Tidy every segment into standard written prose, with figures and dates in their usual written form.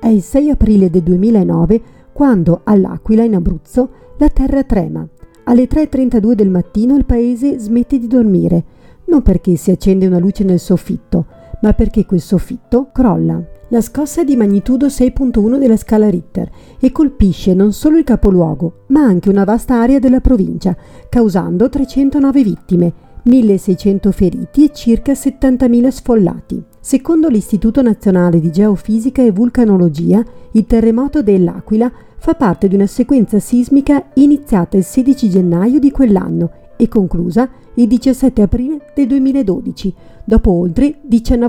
È il 6 aprile del 2009 quando all'Aquila, in Abruzzo, la terra trema. Alle 3:32 del mattino il paese smette di dormire, non perché si accende una luce nel soffitto, ma perché quel soffitto crolla. La scossa è di magnitudo 6.1 della scala Richter e colpisce non solo il capoluogo, ma anche una vasta area della provincia, causando 309 vittime, 1.600 feriti e circa 70.000 sfollati. Secondo l'Istituto Nazionale di Geofisica e Vulcanologia, il terremoto dell'Aquila fa parte di una sequenza sismica iniziata il 16 gennaio di quell'anno e conclusa il 17 aprile del 2012, dopo oltre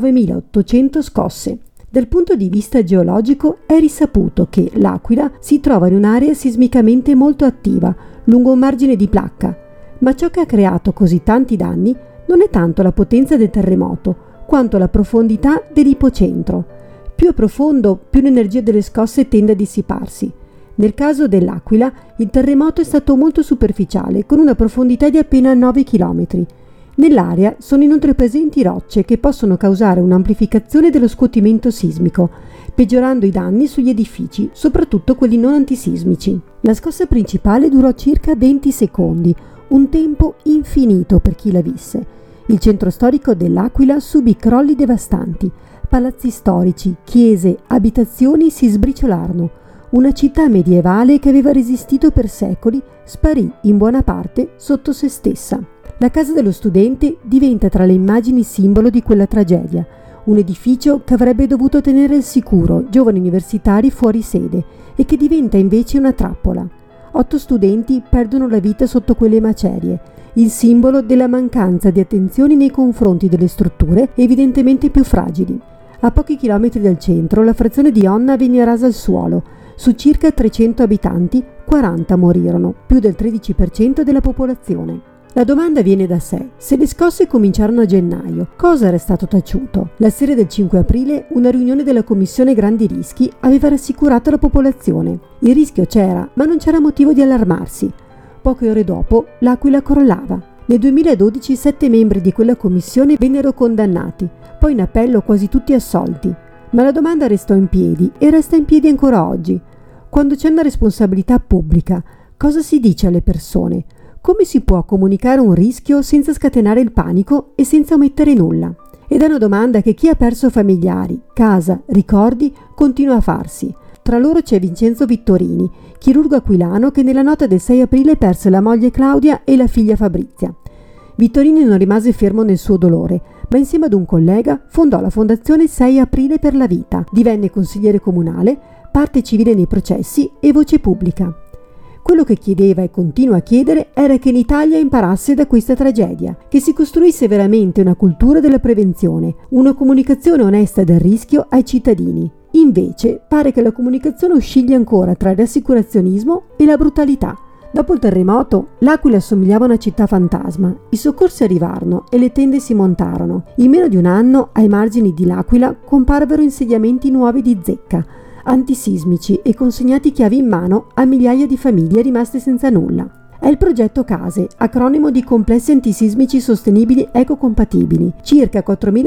19.800 scosse. Dal punto di vista geologico è risaputo che l'Aquila si trova in un'area sismicamente molto attiva, lungo un margine di placca, ma ciò che ha creato così tanti danni non è tanto la potenza del terremoto, quanto la profondità dell'ipocentro. Più è profondo, più l'energia delle scosse tende a dissiparsi. Nel caso dell'Aquila, il terremoto è stato molto superficiale, con una profondità di appena 9 km. Nell'area sono inoltre presenti rocce che possono causare un'amplificazione dello scuotimento sismico, peggiorando i danni sugli edifici, soprattutto quelli non antisismici. La scossa principale durò circa 20 secondi, un tempo infinito per chi la visse. Il centro storico dell'Aquila subì crolli devastanti, palazzi storici, chiese, abitazioni si sbriciolarono. Una città medievale che aveva resistito per secoli sparì in buona parte sotto se stessa. La casa dello studente diventa tra le immagini simbolo di quella tragedia, un edificio che avrebbe dovuto tenere al sicuro giovani universitari fuori sede e che diventa invece una trappola. 8 studenti perdono la vita sotto quelle macerie, il simbolo della mancanza di attenzioni nei confronti delle strutture evidentemente più fragili. A pochi chilometri dal centro, la frazione di Onna venne rasa al suolo. Su circa 300 abitanti, 40 morirono, più del 13% della popolazione. La domanda viene da sé: se le scosse cominciarono a gennaio, cosa era stato taciuto? La sera del 5 aprile una riunione della Commissione Grandi Rischi aveva rassicurato la popolazione. Il rischio c'era, ma non c'era motivo di allarmarsi. Poche ore dopo l'Aquila crollava. Nel 2012 7 membri di quella commissione vennero condannati, poi in appello quasi tutti assolti. Ma la domanda restò in piedi e resta in piedi ancora oggi. Quando c'è una responsabilità pubblica, cosa si dice alle persone? Come si può comunicare un rischio senza scatenare il panico e senza omettere nulla? Ed è una domanda che chi ha perso familiari, casa, ricordi continua a farsi. Tra loro c'è Vincenzo Vittorini, chirurgo aquilano che nella notte del 6 aprile perse la moglie Claudia e la figlia Fabrizia. Vittorini non rimase fermo nel suo dolore, ma insieme ad un collega fondò la Fondazione 6 Aprile per la Vita, divenne consigliere comunale, parte civile nei processi e voce pubblica. Quello che chiedeva e continua a chiedere era che l'Italia imparasse da questa tragedia, che si costruisse veramente una cultura della prevenzione, una comunicazione onesta del rischio ai cittadini. Invece pare che la comunicazione oscilli ancora tra il rassicurazionismo e la brutalità. Dopo il terremoto, l'Aquila assomigliava a una città fantasma. I soccorsi arrivarono e le tende si montarono. In meno di un anno, ai margini di l'Aquila comparvero insediamenti nuovi di zecca, antisismici e consegnati chiavi in mano a migliaia di famiglie rimaste senza nulla. È il progetto CASE, acronimo di Complessi Antisismici Sostenibili Ecocompatibili, circa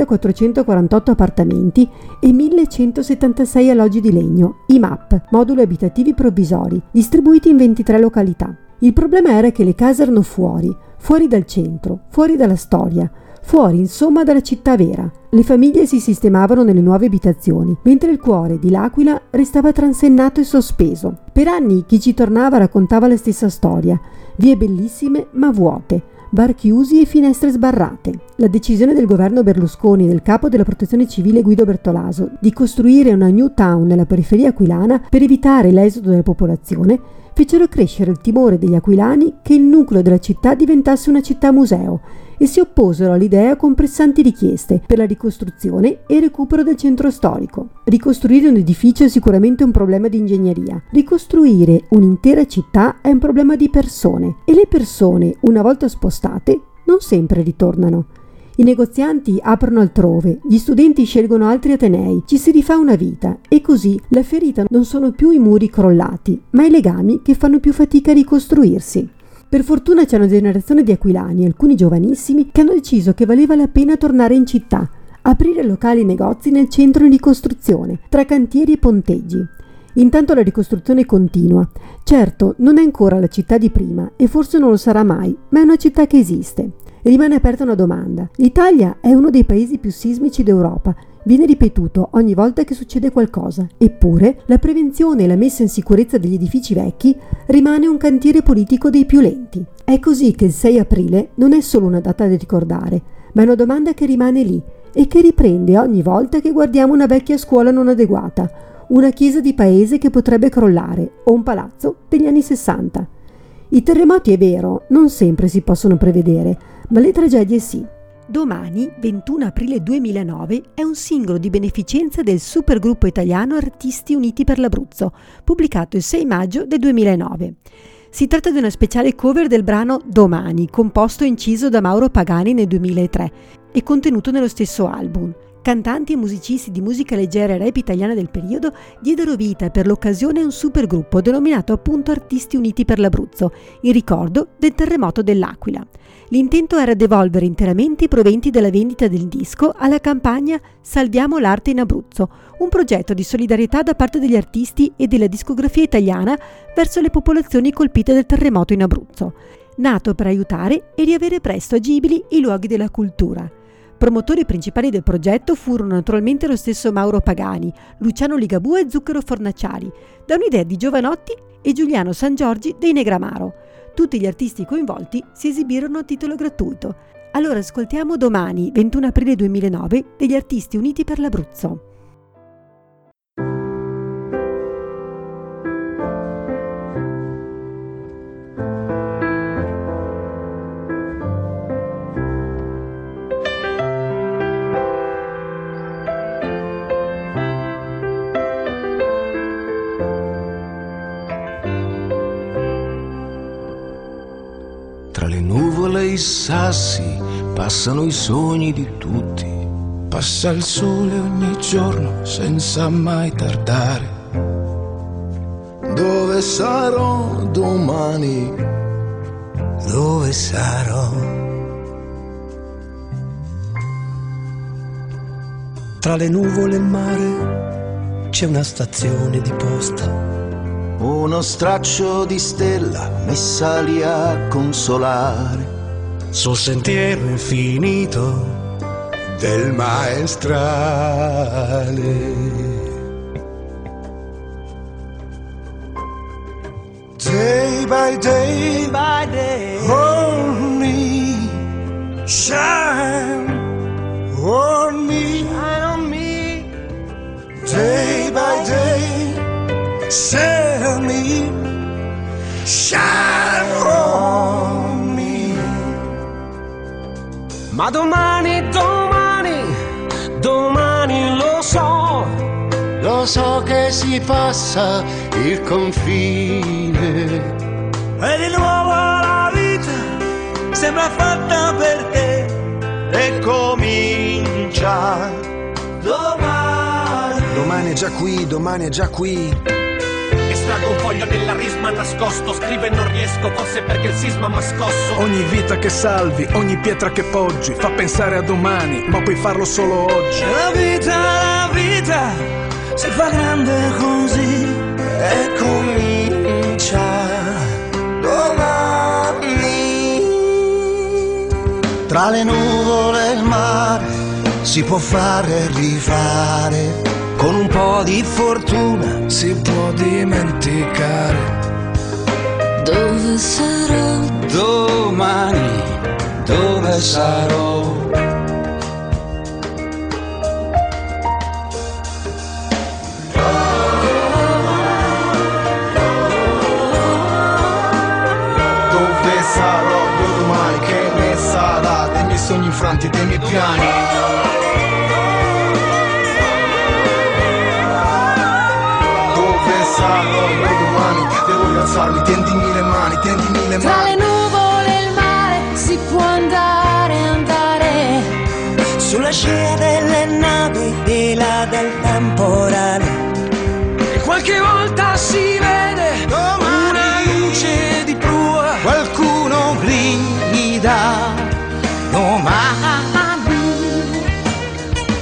4.448 appartamenti e 1.176 alloggi di legno, IMAP, moduli abitativi provvisori, distribuiti in 23 località. Il problema era che le case erano fuori dal centro, fuori dalla storia, fuori insomma dalla città vera. Le famiglie si sistemavano nelle nuove abitazioni, mentre il cuore di l'Aquila restava transennato e sospeso. Per anni chi ci tornava raccontava la stessa storia: vie bellissime ma vuote, bar chiusi e finestre sbarrate. La decisione del governo Berlusconi e del capo della protezione civile Guido Bertolaso di costruire una new town nella periferia aquilana per evitare l'esodo della popolazione fecero crescere il timore degli aquilani che il nucleo della città diventasse una città museo e si opposero all'idea con pressanti richieste per la ricostruzione e il recupero del centro storico. Ricostruire un edificio è sicuramente un problema di ingegneria. Ricostruire un'intera città è un problema di persone e le persone, una volta spostate, non sempre ritornano. I negozianti aprono altrove, gli studenti scelgono altri atenei, ci si rifà una vita e così la ferita non sono più i muri crollati, ma i legami che fanno più fatica a ricostruirsi. Per fortuna c'è una generazione di aquilani, alcuni giovanissimi, che hanno deciso che valeva la pena tornare in città, aprire locali e negozi nel centro in ricostruzione, tra cantieri e ponteggi. Intanto la ricostruzione continua. Certo, non è ancora la città di prima e forse non lo sarà mai, ma è una città che esiste. Rimane aperta una domanda. L'Italia è uno dei paesi più sismici d'Europa. Viene ripetuto ogni volta che succede qualcosa. Eppure, la prevenzione e la messa in sicurezza degli edifici vecchi rimane un cantiere politico dei più lenti. È così che il 6 aprile non è solo una data da ricordare, ma è una domanda che rimane lì e che riprende ogni volta che guardiamo una vecchia scuola non adeguata, una chiesa di paese che potrebbe crollare o un palazzo degli anni 60. I terremoti, è vero, non sempre si possono prevedere, ma le tragedie sì. Domani, 21 aprile 2009, è un singolo di beneficenza del supergruppo italiano Artisti Uniti per l'Abruzzo, pubblicato il 6 maggio del 2009. Si tratta di una speciale cover del brano Domani, composto e inciso da Mauro Pagani nel 2003 e contenuto nello stesso album. Cantanti e musicisti di musica leggera e rap italiana del periodo diedero vita per l'occasione a un supergruppo denominato appunto Artisti Uniti per l'Abruzzo, in ricordo del terremoto dell'Aquila. L'intento era devolvere interamente i proventi della vendita del disco alla campagna Salviamo l'arte in Abruzzo, un progetto di solidarietà da parte degli artisti e della discografia italiana verso le popolazioni colpite dal terremoto in Abruzzo, nato per aiutare e riavere presto agibili i luoghi della cultura. Promotori principali del progetto furono naturalmente lo stesso Mauro Pagani, Luciano Ligabue e Zucchero Fornaciari, da un'idea di Giovanotti e Giuliano Sangiorgi dei Negramaro. Tutti gli artisti coinvolti si esibirono a titolo gratuito. Allora ascoltiamo Domani, 21 aprile 2009, degli Artisti Uniti per l'Abruzzo. Tra le nuvole e i sassi passano i sogni di tutti. Passa il sole ogni giorno senza mai tardare. Dove sarò domani? Dove sarò? Tra le nuvole e il mare c'è una stazione di posta. Uno straccio di stella messa lì a consolare. Sul sentiero infinito Del maestrale. Day by day, on me, shine on me, day by day, tell me, shine on me. Ma domani Lo so che si passa il confine. e di nuovo la vita sembra fatta per te E comincia domani. Domani è già qui, domani è già qui. Estraggo un foglio nella risma nascosto, scrivo e non riesco, forse perché il sisma m'ha scosso. Ogni vita che salvi, ogni pietra che poggi fa pensare a domani, ma puoi farlo solo oggi. la vita si fa grande così E comincia domani. Tra le nuvole e il mare si può fare e rifare. Con un po' di fortuna Si può dimenticare. Dove sarò? domani. Dove sarò? Dove sarò domani? Che ne sarà dei miei sogni infranti e dei miei piani? Dove sarò domani? Devo rialzarmi, tendimi le mani, tendimi le Tra le mani. nuvole e il mare si può andare sulla scia delle navi di là del temporale. E qualche volta si vede una luce di prua. Qualcuno grida domani.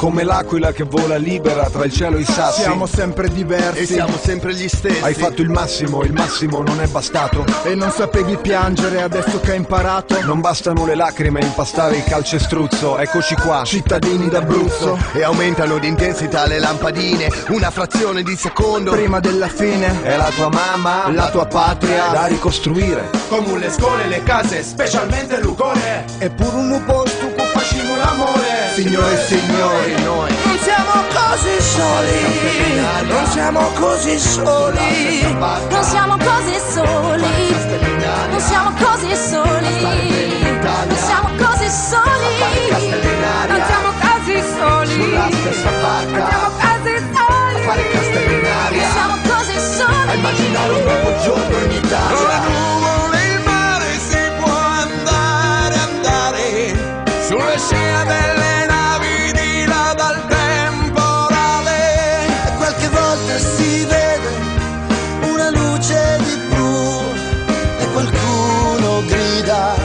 come l'aquila che vola libera tra il cielo e i sassi. Siamo sempre diversi e siamo sempre gli stessi. Hai fatto il massimo non è bastato. E non sapevi piangere adesso che hai imparato. Non bastano le lacrime a impastare il calcestruzzo. Eccoci qua, cittadini d'Abruzzo. E aumentano di intensità le lampadine, una frazione di secondo prima della fine. È la tua mamma, la tua patria da ricostruire. Come le scuole, le case, specialmente Lucone. Eppure un posto che facciamo l'amore. Signore e signori, noi non siamo così soli, non siamo così soli, Non siamo così soli, non siamo così soli, non siamo così soli, non siamo così soli, sulla stessa barca, non siamo così soli, a fare castelli in aria, non siamo così soli, a immaginare un nuovo giorno in Italia. il mare si può andare, sulle scie delle navi di là dal temporale. E qualche volta si vede una luce di blu e qualcuno grida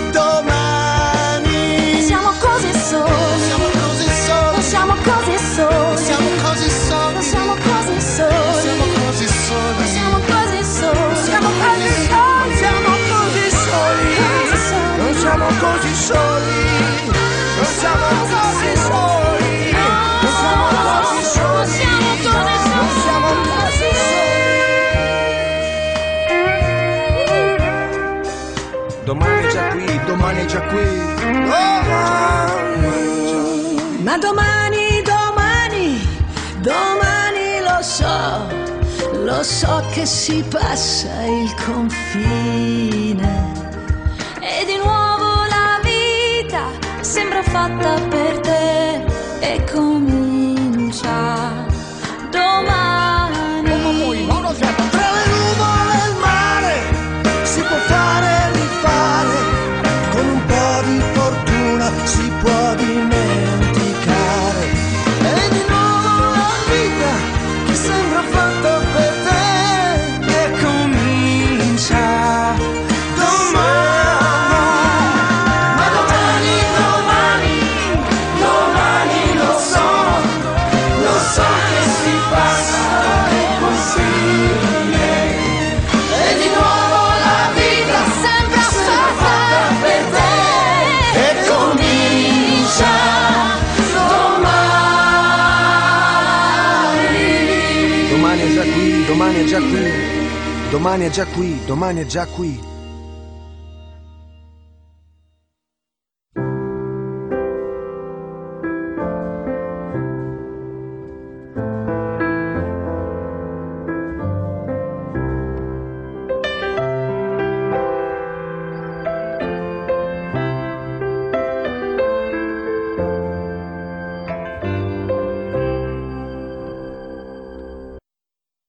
domani. siamo così soli, Siamo così soli, non siamo così soli, siamo così soli, non siamo così soli, siamo così soli, non siamo così soli, Siamo così soli, siamo così soli, non siamo così soli, non siamo così soli, non siamo così soli, non siamo così soli. Domani è già qui, domani è già qui. Ma domani, domani lo so che si passa il confine. e di nuovo la vita sembra fatta per te e comincia domani. Tra le nuvole e il mare si può fare e rifare, con un po' di fortuna si può dimenticare. E di nuovo la vita che sembra fatta per te e comincia domani. Ma domani lo so che si passa il confine. E di nuovo la vita Sembra fatta per te e comincia domani. Domani è già qui, domani è già qui, domani è già qui, domani è già qui.